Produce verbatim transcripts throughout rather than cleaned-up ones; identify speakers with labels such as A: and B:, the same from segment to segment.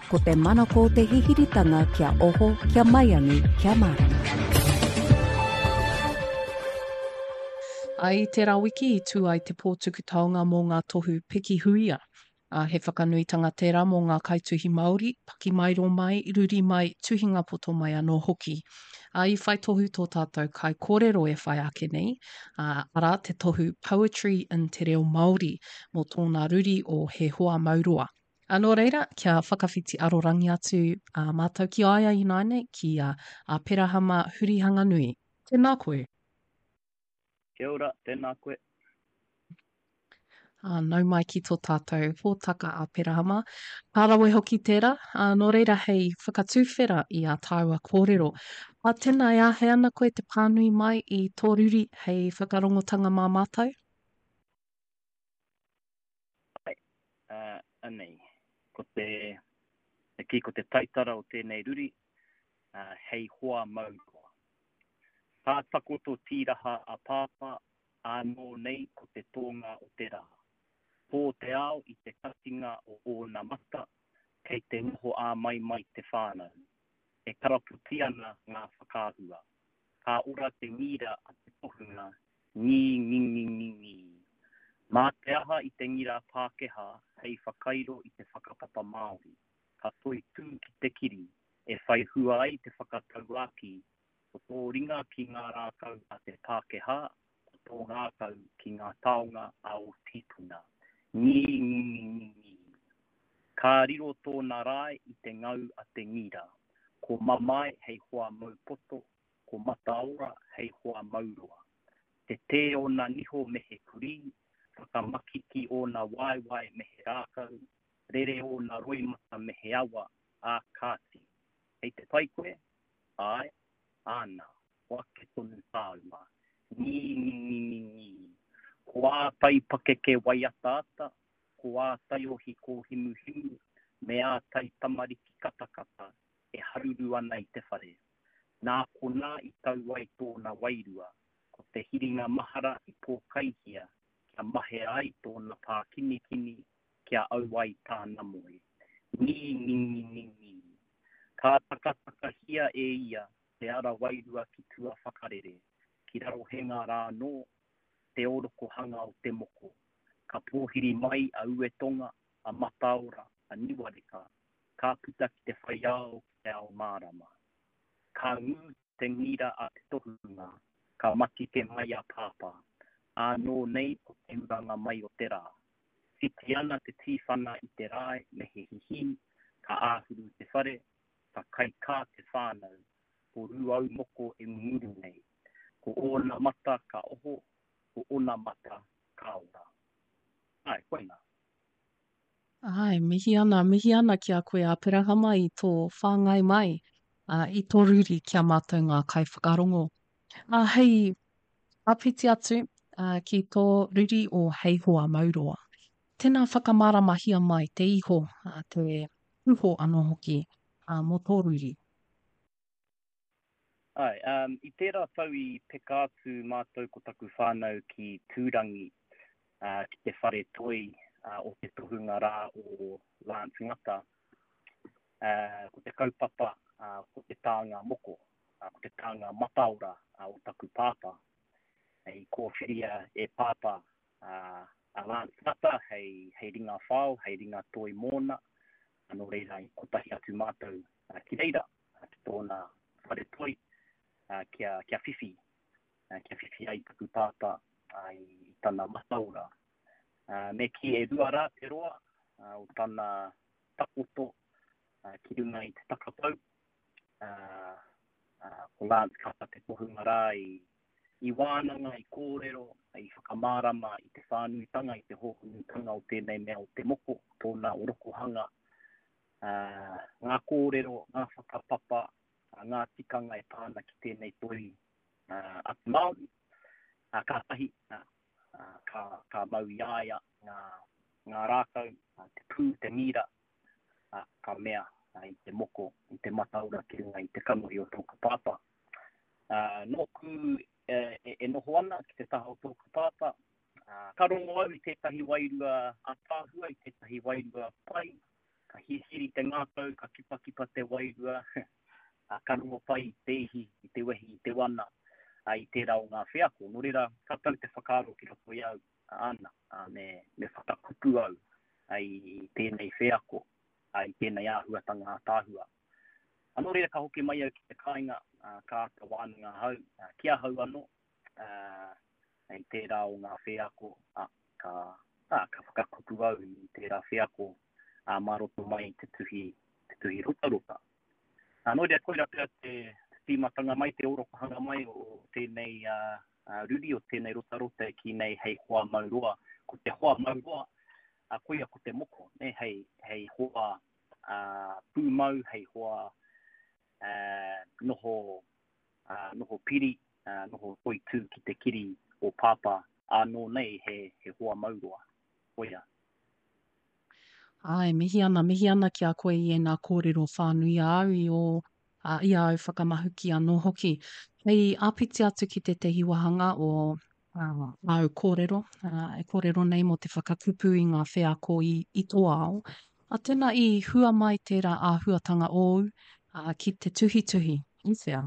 A: ko te manako o te hihiritanga kia oho, kia maiangi, kia marama.
B: Ai te rawiki i tū ai te pōtuku taonga mō ngā tohu piki huia. Uh, he whakanuitanga tērā mō ngā kaituhi Māori, paki mairo mai, ruri mai, tuhinga poto mai anō hoki. Uh, I whai tohu tō tātou kai kōrero e whai ake nei, uh, ara te tohu Poetry in Te Reo Māori mō tōna ruri o He Hoa Maurua. Anō reira, kia whakawhiti arorangi atu uh, mātou ki aia inaine ki uh, a Perahama Hurihanga Nui. Tēnā koe.
C: Kia ora, tēnā koe.
B: Uh, nau mai ki tō tātou hōtaka a Perahama. Kārawe hoki tērā, uh, nō reira hei whakatūwhera i a tāua kōrero. A tēnā ia, he ana koe te pānui mai i tō ruri hei whakarongotanga mā mātou?
C: Ai, uh, anei, ko te, ki ko te taitara o tēnei ruri, uh, hei hoa maurua. Tā takoto tīraha a pāpā, anō nei ko te tōnga o te rā. Pō te ao i te katinga o ōna mata, kei te noho a mai mai te whānau. E karaputi ana ngā whakāhua. Ka ora te ngira a te tohunga, ngi, ngi, ngi, ngi, ngi. Mā te aha i te ngira Pākehā, hei whakairo i te whakapapa Māori. Ka toi tū ki te kiri, e whai hua ai te whakatau aki, o tō ringa ki ngā rākau a te Pākehā, o tō rākau ki ngā taonga a o Tīpuna. Ngi, ngi, ngi, ngi. Ka riro tōna rai i te ngau a te ngira. Ko mamai hei hoa maupoto, ko mataora hei hoa maurua. Te te ona niho mehe kuri, whakamakiki ona waiwai mehe rākau, rere ona roimata mehe awa a kāti. Hei te pai koe, ai, ana, wake tonu tāua. Ngi, ngi, ngi, ngi, ngi. Ko ātai pakeke waiata ata, ko ātai ohi ko himu himu, me ātai tamariki katakata, e haruru ana i te whare. Nā kona i tau ai tōna wairua, ko te hiringa mahara i pōkaihia, kia mahe ai tōna pākinikini, kia au ai tāna moe. Ngi, ngi, ngi, ngi, ngi. Ka takataka hia e ia, te ara wairua ki tua whakarere, ki raro henga rā nō, te oroko hanga o te moko. Ka pōhiri mai a uetonga, a mataora, a niwareka, ka puta ki te whaiao ki te ao mārama. Ka ngū te ngira a te tohunga, ka mati te mai a pāpā, anō nei o te uranga mai o te rā. Whiti ana te tīwhana i te rai me he hihi, ka āhuru te whare, ka kai kā te whānau, ko ruau moko e munguru nei. Ko ōna mata ka oho, ko ōna mata ka ora. Ai, koina.
B: Ai, mihi ana, mihi ana ki a koe a Perahama i tō whāngai mai, uh, i tō ruri kia mātou ngā kai whakarongo. Uh, hei, apiti atu uh, ki tō ruri o Hei Hoa Maurua. Tēnā whakamaramahia mai te iho, uh, te uho anō hoki uh, mō tō ruri.
C: Ai, um, i tērā tau i peka atu mātou ko taku whānau ki tūrangi uh, ki te whare toi uh, o te tohunga rā o Lance Ngata. Uh, ko te kaupapa, uh, ko te tānga moko, uh, ko te tānga mataora uh, o taku pāpā. Hei kōwhiria e pāpā uh, a Lance Ngata, hei, hei ringa whao, hei ringa toi mōna, anō reira i kotahi atu mātou uh, ki reira, uh, ki tōna whare toi. Uh, kia, kia whiwhi, uh, kia whiwhi ai taku pāpā uh, i tana mataura. Uh, me ki e rua rā te roa, uh, o tana takoto uh, ki runga i te takapau. Uh, uh, ko Lance Ngata te pohunga rā i, i wānanga, i kōrero, i whakamārama, i te whānuitanga, i te hohunutanga o tēnei mea o te moko, tōna orokohanga. Uh, ngā kōrero, ngā whakapapa, ngā tikanga e pāna ki tēnei toi uh, atu Māori, uh, ka tahi, uh, uh, ka, ka mau iaia, ngā, ngā rākau, uh, te pū, te mira, uh, ka mea uh, i te moko, i te mataura ki runga i te kamuhi o tōka pāpā. Uh, nōku uh, e, e noho ana ki te taha o tōka pāpā, uh, ka rongo au i tētahi wairua a tāhua, i tētahi wairua pai, ka hihiri te ngākau, ka kipakipa te wairua, a ka rungo pai te ihi, i te wehi, i te wana, a i te rao ngā whiako. Nō reira, ka tau te whakaaro ki roto i au, ana, a me, me whakakupu au, ai tēnei whiako, ai tēnei āhuatanga a tāhua. Anō reira ka hoki mai au ki te kāinga, uh, ka ata wānanga hau, uh, kia hau anō, uh, ai te rao ngā whiako, uh, ka, uh, ka whakakupu au i te rā whiako, uh, maroto mai te tuhi, te tuhi rutarota. Anō reira koira pia te, te tīmatanga mai, te orokohanga mai o tēnei uh, uh, ruri o tēnei rutarota e ki nei hei hoa mauroa. Ko te hoa mauroa, uh, koia ko te moko, ne, hei, hei hoa uh, pūmau, hei hoa Uh, noho, uh, noho piri, uh, noho toi tū ki te kiri o pāpā, anō nei he, he hoa mauroa. Oia.
B: Ai, mihi ana, mihi ana ki a koe i e nā kōrero whānui au i o uh, i au whakamahuki anō hoki. Hei āpiti atu ki te te hiwahanga o uh, au kōrero, uh, e kōrero nei mo te whakakupu i ngā wheako i, i toa au. A tēnā i hua mai tērā āhuatanga ou, Uh, ki te tuhi tuhi. I sea?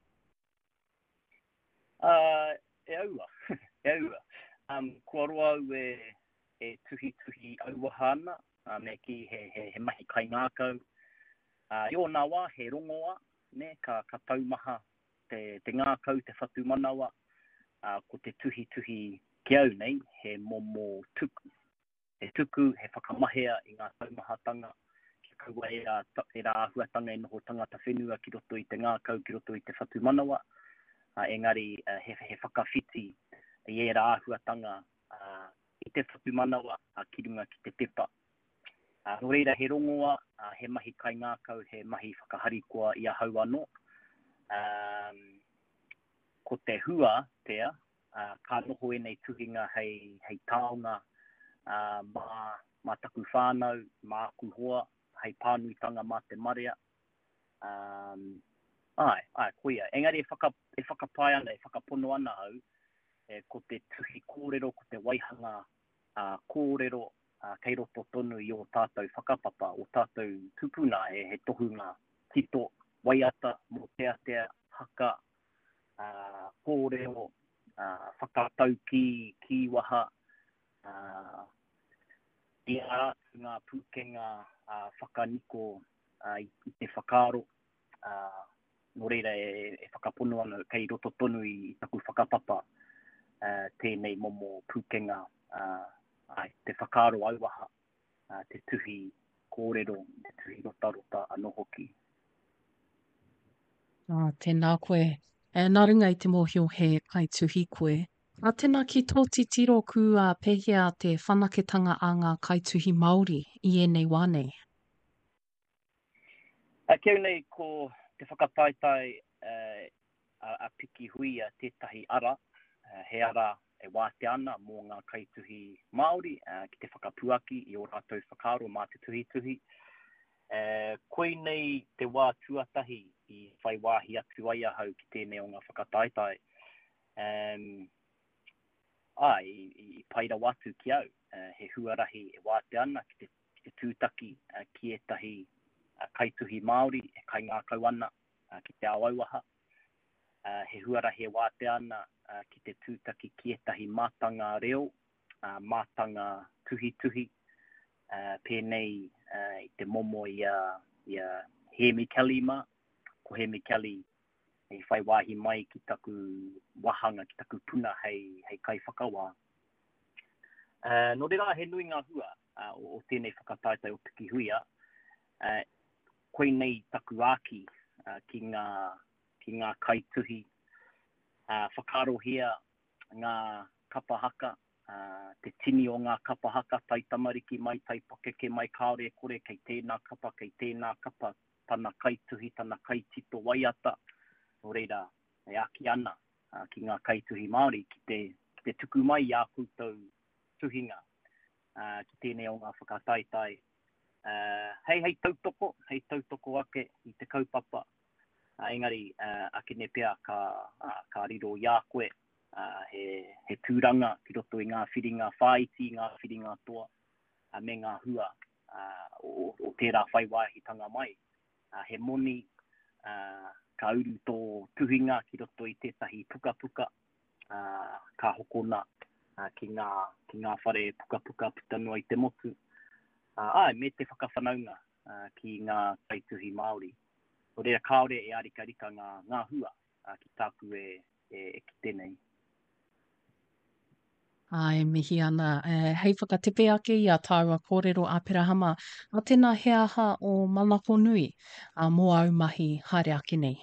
C: Uh, e aua, e aua. Um, kua roa au e, e tuhi tuhi auahana, uh, me ki he, he, he mahi kai ngākau. Uh, I o nā wā, he rongoa, ne, ka, ka taumaha te, te ngākau, te whatu manawa, uh, ko te tuhi tuhi ki au nei, he momo tuku. He tuku, he whakamahea i ngā taumahatanga. Kaua e rā, e rā ahuatanga e noho tangata whenua ki roto i te ngākau, ki roto i te whatu manawa. Uh, engari, uh, he, he whakawhiti i e rā ahuatanga uh, i te whatu manawa, uh, ki runga ki te pepa. Uh, no reira he rongoa, uh, he mahi kai ngākau, he mahi whakaharikoa i a hau anō. Um, ko te hua, tea, uh, ka noho e nei tuhinga hei, hei taonga, uh, mā, mā taku whānau, mā aku hoa, hei pānuitanga mā te marea. Um, ai, ai, koia. Engari e, whaka, e whakapai ana, e whakapono ana au, e, ko te tuhi kōrero, ko te waihanga uh, kōrero, uh, kei roto tonu i o tātou whakapapa, o tātou tupuna, e, he tohunga tito, waiata, mo tea tea, haka, uh, kōrero, uh, whakatau ki, ki waha, uh, i āratu ngā pūkenga, Uh, whakaniko uh, i, i te whakaaro. Uh, no reira e, e whakapono ana kei roto tonu i taku whakapapa uh, tēnei momo pūkenga uh, ai, te whakaaro auaha, uh, te tuhi kōrero, te tuhi rota rota anō hoki.
B: Ah, tēnā koe. E nā runga i te mōhio he kai tuhi koe. A tēnā ki tō titiro ku uh, pehea te whanaketanga a ngā kaituhi Māori i ēnei wānei.
C: Uh, Keu nei ko te whakataetai uh, a, a piki hui a tētahi ara, uh, he ara e wāte ana mō ngā kaituhi Māori, uh, ki te whakapuaki i o rātou whakaaro mā te tuhi tuhi. Uh, koe nei te wā tuatahi i whai wāhi atu ai ahau ki tēnei o ngā whakataetai. Um, ai, i, i paira watu ki au, uh, he huarahi e wāte ana ki te, ki te tūtaki uh, ki etahi uh, kaituhi Māori, e kai ngākau ana uh, ki te auauaha. Uh, he huarahi e wāte ana uh, ki te tūtaki ki etahi mātanga reo, uh, mātanga tuhi tuhi, uh, pēnei uh, i te momo i a, i a Hemi Kalima, ko Hemi Kali, e whai wāhi mai ki taku wahanga, ki taku puna hei, hei kai whakawā. Uh, no reira he nui ngā hua uh, o, o tēnei whakataetai o piki huia, uh, koe nei taku āki uh, ki, ngā, ki ngā kaituhi, uh, whakarohia ngā kapahaka, uh, te tini o ngā kapahaka, tai tamariki mai, tai pakeke mai, kāore kore, kei tēnā kapa, kei tēnā kapa, tana kaituhi, tana kaitito waiata. No reira, e aki ana uh, ki ngā kaituhi Māori, ki te, ki te tuku mai i a koutou tuhinga, uh, ki tēnei o ngā whakataetai. Uh, hei hei tautoko, hei tautoko ake i te kaupapa. Uh, engari, uh, ake ne pea ka, uh, ka riro i a koe, uh, he, he tūranga ki roto i ngā whiringa whaiti, ngā whiringa toa, uh, me ngā hua uh, o, o tērā whaiwāhitanga mai. Uh, he moni uh, ka uru tō tuhinga ki roto i tētahi puka puka uh, ka hokona uh, ki, ngā, ki ngā whare puka puka putanua i te motu. Uh, ai, me te whakawhanaunga uh, ki ngā kaituhi Māori. O rea kaore e arika rika ngā, ngā hua uh, ki tāku e, e, e ki tēnei.
B: Ai, mihi ana. E, hei whakatepe ake i a tāua kōrero a Perahama. A tēnā he aha o Manako Nui a mō au mahi haere ake nei.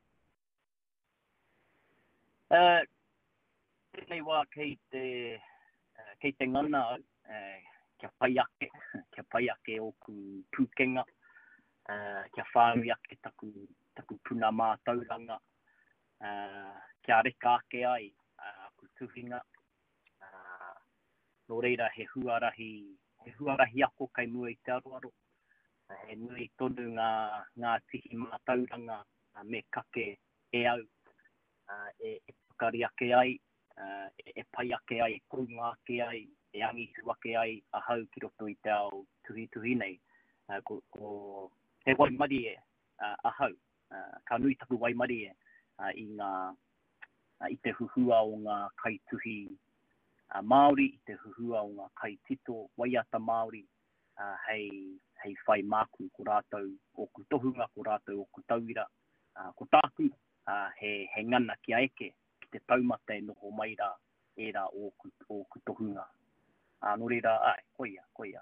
C: Uh, tēnei wā kei te, uh, kei te ngana au, uh, kia pai ake, kia pai ake o ku pūkenga, uh, kia whānui ake taku, taku puna mā tauranga, uh, kia reka ake ai, uh, ku tuhinga, uh, no reira he huarahi, he huarahi ako kai mua i te aroaro, uh, he nui tonu ngā, ngā tihi mā tauranga uh, me kake e au, uh, e, e pakari ake ai, uh, e, e pai ake ai, e kounga ake ai, e angitu ake ai, a hau ki roto i te ao tuhi tuhi nei. Uh, ko, ko, he waimari e uh, a hau, uh, ka nui taku waimari e uh, i ngā, uh, i te huhua o ngā kaituhi uh, Māori, i te huhua o ngā kaitito waiata Māori, uh, hei, hei whai māku ko rātou o ku tohunga, ko rātou o ku tauira, uh, ko tāku, uh, he, he ngana ki a eke, ki te taumata e noho mai rā, e rā o ku, o ku tohunga. Uh, no reira, ai, koia, koia.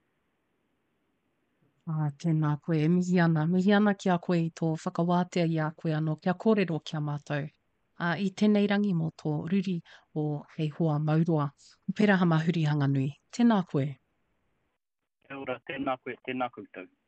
B: Ah, tēnā koe, e mihi ana. Mihi ana ki a koe i tō whakawātea i a koe anō, kia kōrero ki a mātou. Ah, I tēnei rangi mō tō ruri o hei hoa mauroa. Perahama huri hanga nui. Tēnā koe.
C: Kia ora, tēnā koe, tēnā koutou.